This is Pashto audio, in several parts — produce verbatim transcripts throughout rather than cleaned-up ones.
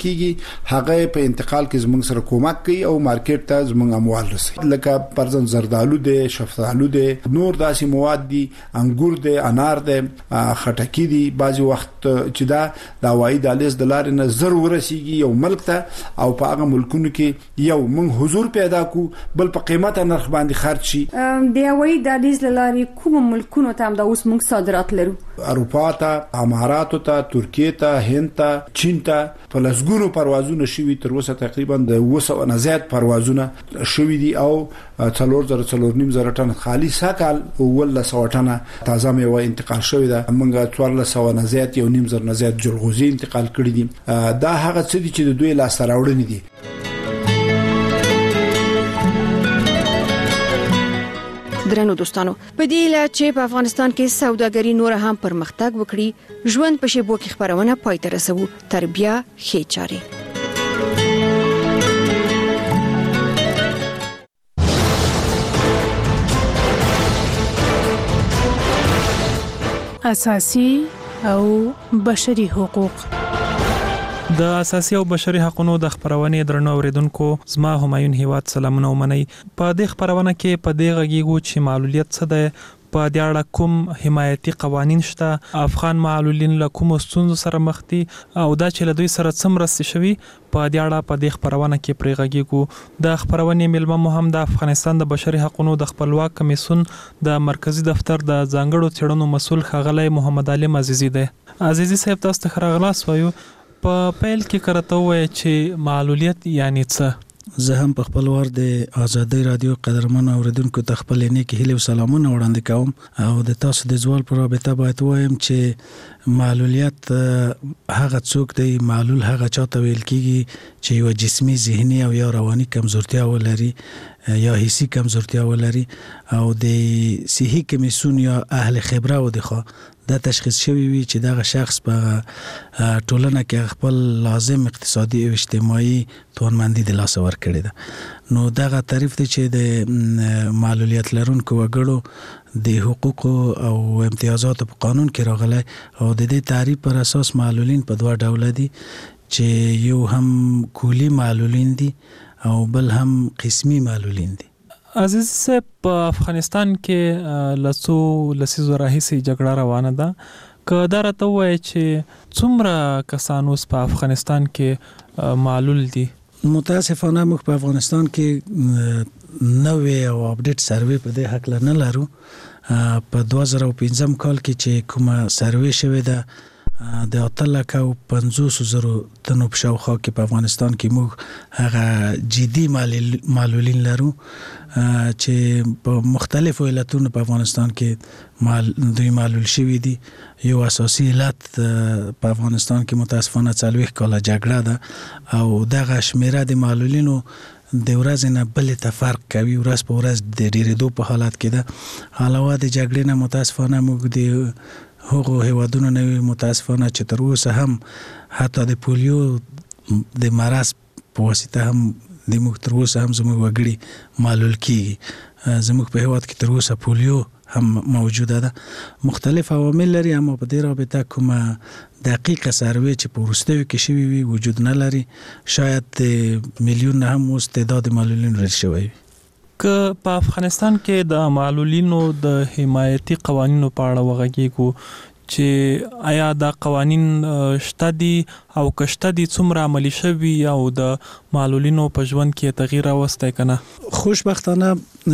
کیږي هغه په انتقال کې زموږ سره کومک کوي او مارکیټ ته زموږ اموال رسوي. لکه پرځن زردالو دي، شفتالو دي، نور داسې مواد دي، انګور دي، انار دي، خټکی دي. بعضي وخت چې دا د هوایي دهلیز د لارې نه زر ورسیږي یو ملک ته او په هغه ملکونو کې یو موږ حضور پیدا کو بل په قیمته نرخ باندې خرج شي. د هوایي دهلیز لارې کوم ملکونو ته هم د اوس موږ صادرات لرو؟ اروپا ته، اماراتو ته، ترکیه ته، هند ته، چین ته په لسګونو پروازونه شوي. تر اوسه تقریبا د اوه سوه نه زیات پروازونه شوي دي او څلور زره څلور نیم زره ټن خالي ساکال اوله سوه ټنه تازه میوه انتقال شوې ده. موږ څوارلس سوه نه زیات یو نیم زره نه زیات جلغوزي انتقال کړي دي. دا هغه څه دي چې د دوی لاسته راوړنې دي. درنو دوستانو، په دې اله چې په افغانستان کې سوداګري نور هم پرمختګ وکړي، ژوند په شیبو کې خبرونه پای ته رسوو. تر بیا ښې چارې. اساسي او بشري حقوق. د اساسي او بشري حقوقو د خبرونې درنو اوریدونکو، زما همایون هیواد سلامونه ومنئ. په دې خبرونه کې په دې غږیږو چې معلولیت څه ده، په دې اړه کوم حمایتي قوانین شته، افغان معلولین له کوم ستونزو سره مخ دي او دا چې له دوی سره څه مرستې شوي، په دې اړه په دې خبرونه کې پرې غږیږو. د خبرونې ملمه مو هم د افغانستان د بشري حقوقو د خپلواک کمیسیون د مرکزی دفتر د ځانګړو څېړنو مسؤل ښاغلی محمد علي عزیزي دی. عزیزي صاحب، تاسو ته راغلاس وایو. په پیل کې کرته وای چې معلولیت یعنی څه؟ زه هم په خپل ور د آزادۍ رادیو قدرمن اوریدونکو ته خپل نیک هیله او سلامونه وړاندې کوم او د تاسو د ځوال پر رابطه باید وایم چې معلولیت هغه څوک دی، معلول هغه چاته ویل کیږي چې یو جسمي، ذهني او یا رواني کمزورتیا ولري یا حسي کمزورتیا ولري او د صحي کمیسیون یا اهل خبره و دغه دا تشخیص شوی وي چې دغه شخص په ټولنه کې خپل لازم اقتصادي او اجتماعي توانمندي د لاس ور کړی ده. نو دغه تعریف دی چې د معلولیت لرونکو وګړو د حقوق او امتیازات په قانون کې راغلی او د دې تعریف پر اساس معلولین په دوه ډول دي چې یو هم کولی معلولین دي او بل هم قسمی معلولین دي. عزیز صاحب، په افغانستان کې لسو لسیزو راهیسې جګړه روانه ده. که دا راته وایي چې څومره کسان اوس په افغانستان کې معلول دي؟ متاسفانه موږ په افغانستان کې نوې او اپډیټ سروې په دې حق نه لرو. په دوه زره او پنځم کال کې چې کومه سروې شوې ده د اتلس او پنځوس زره تنو په شاوخوا کې په افغانستان کې موږ هغه جدي معلولین لرو چې په مختلفو علتونو په افغانستان کې مال دوی معلول شوي دي. یو اساسي علت په افغانستان کې متاسفانه څلوېښت کاله جګړه ده او دغه شمیره د معلولینو د ورځې نه بلې ته فرق کوي، ورځ په ورځ د ډېرېدو په حالت کې ده. علاوه د جګړې نه متاسفانه موږ د هغو هیوادونو نه متاسفانه چې تر اوسه هم حتی د پولیو د مرض په واسطه هم د موږ تر اوسه هم زموږ وګړي معلول کیږي. زموږ په هیواد کې تر اوسه پولیو هم موجوده ده. مختلف عوامل لري، اما په دې رابطه کومه دقیقه سروې چې په وروستیو کې شوي وي وجود نه لري. شاید د میلیون هم اوس تعداد معلولین ډېر شوی وي. که په افغانستان کې د معلولینو د حمایتي قوانینو په اړه وغږیږو چې آیا دا قوانین شته دي او که شته دي څومره عملي شوي او د معلولینو په ژوند کې تغییر راوستی که نه؟ خوشبختانه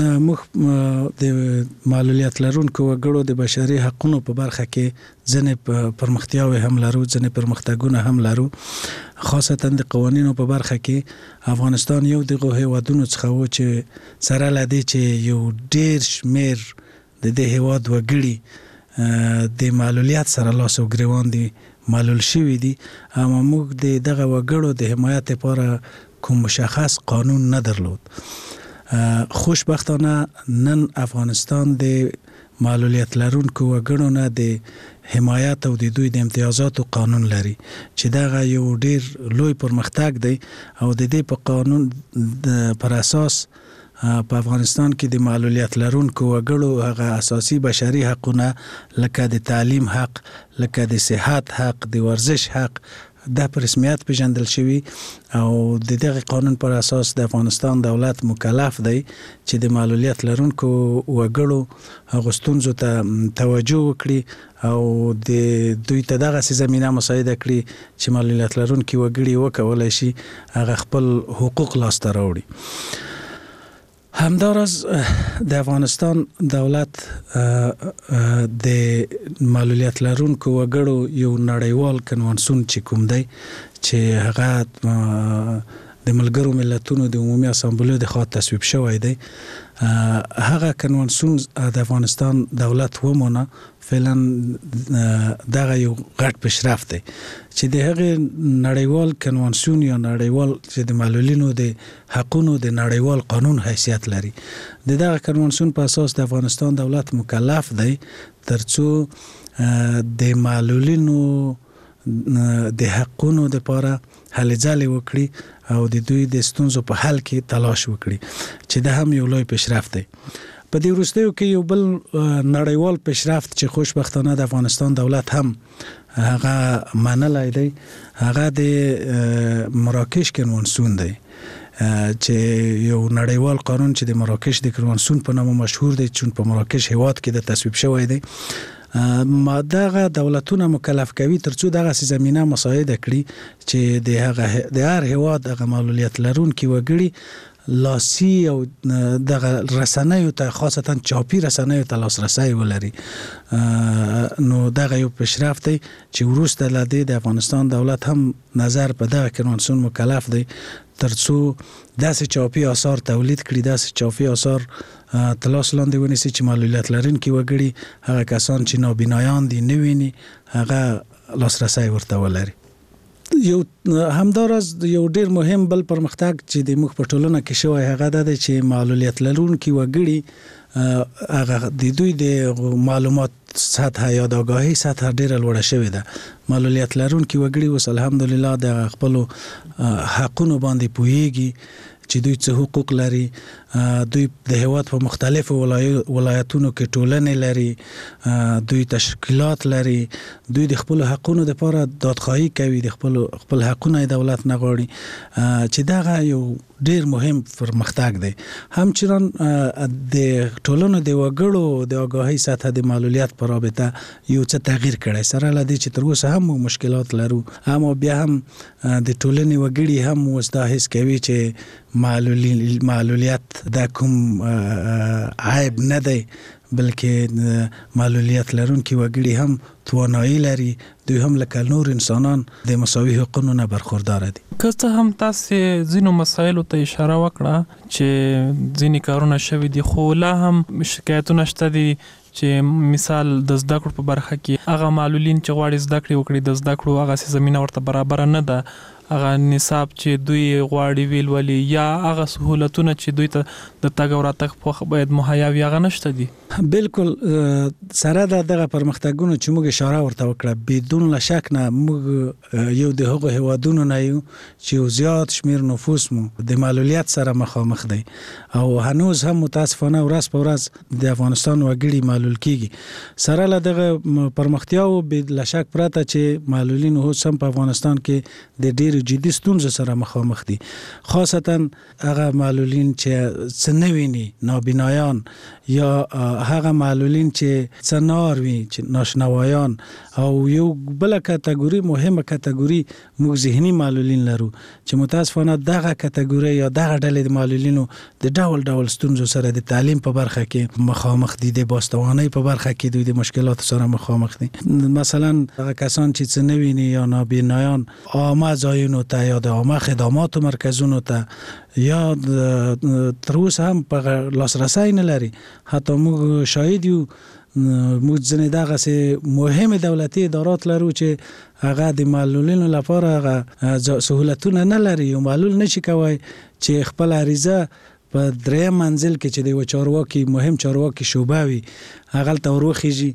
موږ د معلولیت لرونکو وګړو د بشري حقوقو په برخه کې ځینې پرمختیاوې هم لرو، ځینې پرمختګونه هم لرو. خاصتا د قوانینو په برخه کې افغانستان یو دغه هیوادونو څخه و چې سره له دې چې یو ډېر شمیر د دې هیواد وګړي د معلولیت سره لاس او ګریوان دي معلول شوي دي، اما موږ د دغه وګړو د حمایت لپاره کوم مشخص قانون نه درلود. خوشبختانه نن افغانستان د معلولیت لرونکو وګړو نه د حمایت او د دوی د امتیازاتو قانون لري چې دغه یو ډیر لوی پرمختګ دی او د دې په قانون پر اساس په افغانستان کې د معلولیت لرونکو وګړو هغه اساسي بشري حقونه لکه د تعلیم حق، لکه د صحت حق، د ورزش حق د په رسمیت پیژندل شوی او د دغه قانون پر اساس د افغانستان دولت مکلف دی چې د معلولیت لرونکو وګړو غوښتنو ته توجه وکړي او د دوی ته دغه زمينه مساعده کړي چې معلولیت لرونکو وګړي وکولای شي هغه خپل حقوق لاسته راوړي. همدارس د افغانستان دولت د معلولیت لرونکو وګړو یو نړیوال کنوانسیون چې کوم دی چې هغه د ملګرو ملتونو د عمومي اسامبلې د خوا تصویب شوی دی، هغه کنوانسیون د افغانستان دولت ومنه فعلا دغه یو غټ پیشرفت دی چې د هغه نړیوال کنوانسیون یا نړیوال چې د معلولینو د حقونو د نړیوال قانون حیثیت لري. د دغه کنوانسیون په اساس د افغانستان دولت مکلف دی ترڅو د معلولینو د حقونو لپاره هلې ځلې وکړي او د دوی د ستونزو په حل کې تلاش وکړي چې دا هم یو لوی پیشرفت دی. په دې وروستیو کې یو بل نړیوال پیشرفت چې خوشبختانه د افغانستان دولت هم هغه منلی دی هغه د مراکش کنوانسیون دی چې یو نړیوال قانون چې د مراکش د کنوانسیون په نامه مشهور دی چون په مراکش هیواد کې د تصویب شوی دی. ما دغه دولتونه مکلف کوي ترڅو دغه زمينه مساعده کړي چې د هغه د هر هیواد دغه معلولیت لرونکي وګړي لاسي او دغه رسنیو ته خاصتا چاپی رسنیو ته لاسرسي ولري. نو دغه یو پیشرفت دی چې وروسته له دې د افغانستان دولت هم نظر په دغه کنوانسیون مکلف دی ترڅو داسې چاپی آثار تولید کړي، داسې چاپی آثار تلاش لاندې ونیسي چې معلولیت لرونکي وګړي هغه کسان چې نابینایان دي نه ویني هغه لاسرسي ورته ولري. یو همدارس یو ډیر مهم بل پرمختګ چې د موږ په ټولنه کې شوی هغه د چې معلولیت لرونکي وګړي هغه د دوی د معلومات سطح یا د آگاهی سطح ډیره لوړه شوې ده. معلولیت لرونکي وګړي اوس الحمدلله د خپل حقونو باندې پوهیږي چې دوی څه حقوق لري، دوی د هیواد په مختلفو ولایتونو کې ټولنې لري، دوی تشکیلات لري، دوی د خپل حقونو لپاره دادخواهی کوي، د خپل خپل حقونه دولت نه غواړي چې دغه یو ډیر مهم پرمختګ دی. همچنان د ټولنو د وګړو د آگاهی سطح د معلولیت په رابطه یو څه تغییر کړی سره لدی چې تر اوسه هم مشکلات لرو، اما بیا هم د ټولنې وګړي هم واستاهس کوي چې معلولیت دا کوم عیب نه دی بلکې معلولیت لرونکي وګړي هم توانایی لري، دوی هم لکه نور انسانان د مساوي حقوقو نه برخوردار دي. که څه هم تاسو ځینو مسایلو ته اشاره وکړه چې ځینې کارونه شوي دي خو لا هم شکایتونه شته دي چې مثال د زده کړو په برخه کې هغه معلولین چې غواړي زده کړې وکړي د زده کړو هغه زمينه ورته برابر نه ده، هغه نصاب چې دوی غواړي ویل ولي یا هغه سہولتونه چې دوی ته د تګ او راتګ په باید مهیا وي هغه نشته دي. بالکل سره دغه پرمختګونو چې موږ اشاره ورته وکړه بدون لا شک نه موږ یو د هغو هیوادونو نه یو چې زیات شمیر نفوس مو د معلولیت سره مخامخ دی او هنوز هم متاسفانه ورځ په ورځ د افغانستان وګړي معلول کیږي. سره له دغه پرمختیاو بلا شک پراته چې معلولین اوس هم په افغانستان کې د ډیر جدي ستونزو سره مخامخ دي، خاصتا هغه معلولین چې سنویني نابینایان یا هغه معلولین چې څنار وي چې ناشنوایان او یو بل کټګوري مهمه کټګوري موږ ذهني معلولین لرو چې متاسفانه دغه کټګوري یا دغه ډلې د معلولینو د ډول ډول ستونزو سره د تعلیم په برخه کې مخامخ دي، د باستوانۍ په برخه کې دوی د مشکلاتو سره مخامخ دي. مثلا هغه کسان چې څنویني یا نابینایان عامه ځایونو ته یا د عامه خدماتو مرکزونو ته یا تر اوسه هم په لاسرسي نه لري. حتی موږ شاهد یو موږ ځنې دغه سه مهمه دولتي ادارات لرو چې هغه د معلولینو لپاره هغه سہولتونه نه لري، یو معلول نشي کوي چې خپل عریضه په دریم منزل کې چې د چارواکي مهم چارواکي شوبه وي هغه ته وروخیږي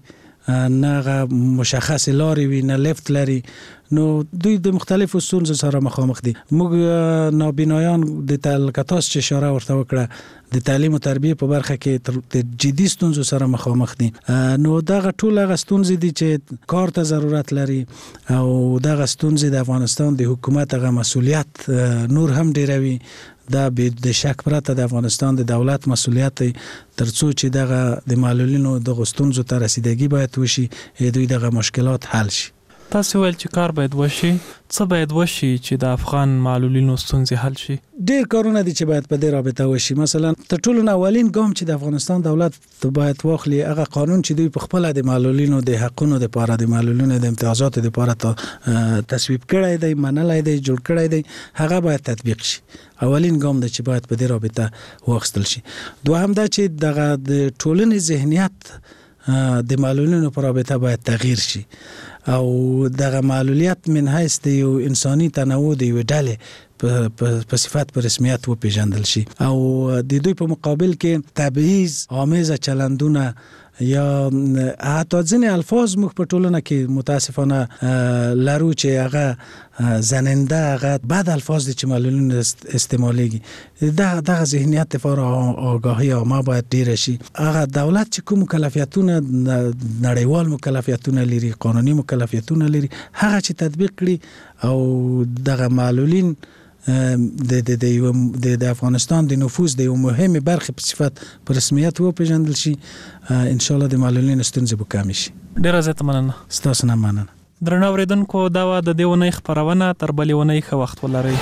نه مشخص لاري وي نه لیفت لري، نو دوی د مختلفو ستونزو سره مخامخ دي. موږ نابینایان د تلکتاس چې اشاره ورته وکړه د تعلیم او تربیه په برخه کې د جدي ستونزو سره مخامخ دي. نو دغه ټول هغه ستونزې دي چې کار ته ضرورت لري او دغه ستونزې د افغانستان د حکومت هغه مسؤلیت نور هم ډیروي. دا به د شک پرته د افغانستان د دولت مسؤلیت ترڅو چې دغه د معلولینو د غستونزو ته رسیدګي باید وشي، دوی دغه مشکلات حل شي. تاسو ویل چې کار باید وشي، څه باید وشي چې د افغان معلولینو ستونزې حل شي؟ ډېر کارونه دي چې باید په دې رابطه وشي. مثلا تر ټولو اولین ګام چې د افغانستان دولت باید واخلي هغه قانون چې دوی په خپل د معلولینو د حقونو لپاره د معلولینو د امتیازاتو لپاره تصویب کړی دی، منلای دی، جوړ کړی دی، هغه باید تطبیق شي. اولین ګام دی چې باید په دې رابطه واخیستل شي. دوهم دا چې دغه د ټولنې ذهنیت د معلولینو په رابطه باید تغییر شي او دغه معلولیت من حیث د یو انساني تنوع د یو ډلې په صفت په رسمیت وپیژندل شي او د دوی په مقابل کې تبعیض آمیزه چلندونه یا حتی ځینې الفاظ موږ په ټولنه کې متاسفانه لرو چې هغه زننده، هغه بد الفاظ دي چې معلولین استعمالیږي. دغه دغه ذهنیت لپاره آگاهی عامه باید ډیره شي. هغه دولت چې کوم مکلفیتونه نړیوال مکلفیتونه لري، قانوني مکلفیتونه لري، هغه چې تطبیق کړي او دغه معلولین د د د د افغانستان د نفوذ د یو مهمه برخه په صفت په رسمیت وپیژندل شي، ان شاء الله د معلولینو ستونزې به کم شي. ډیره زیاته مننه. ستاسو نه مننه. درنو اوریدونکو، دا و د دیونی خبرونه، تر بلې ونی ښه وخت ولرئ.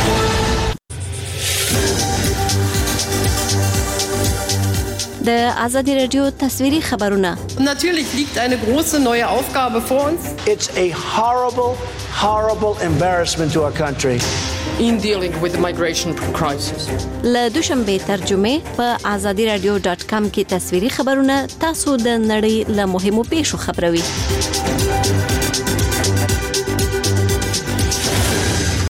د آزادی رادیو تصویری خبرونه. Natürlich liegt eine große neue Aufgabe vor uns. It's a horrible, horrible embarrassment to our country. In dealing with the migration crisis. له دوشنبه ترجمه په آزادی رادیو ډاټ کام کې تصویری خبرونه تاسو د نړۍ له مهمو پیښو خبروي.